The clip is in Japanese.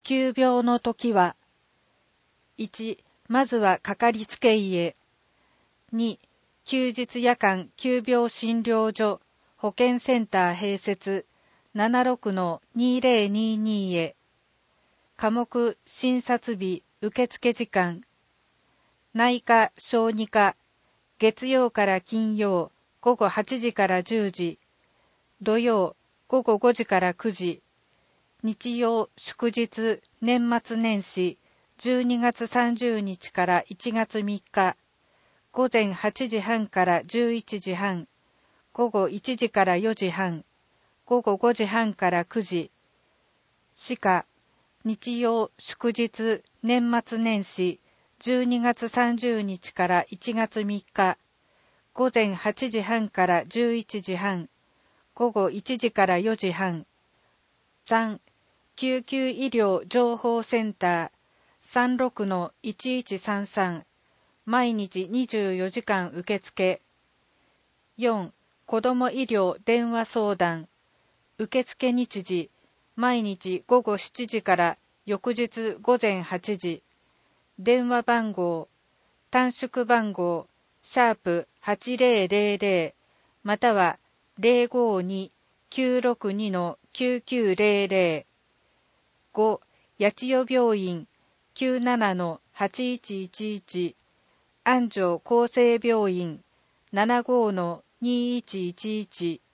急病の時は、1、まずはかかりつけ医へ。2、休日夜間急病診療所保健センター併設 76-2022 へ。科目診察日受付時間。内科小児科、月曜から金曜午後8時から10時、土曜午後5時から9時、日曜祝日年末年始12月30日から1月3日、午前8時半から11時半、午後1時から4時半、午後5時半から9時。歯科、日曜祝日年末年始12月30日から1月3日、午前8時半から11時半、午後1時から4時半。3、救急医療情報センター 36-1133、毎日24時間受付。4、子ども医療電話相談。受付日時、毎日午後7時から翌日午前8時。電話番号、短縮番号、#8000、または 052-962-9900。5、八千代病院 97-8111、安城厚生病院 75-2111。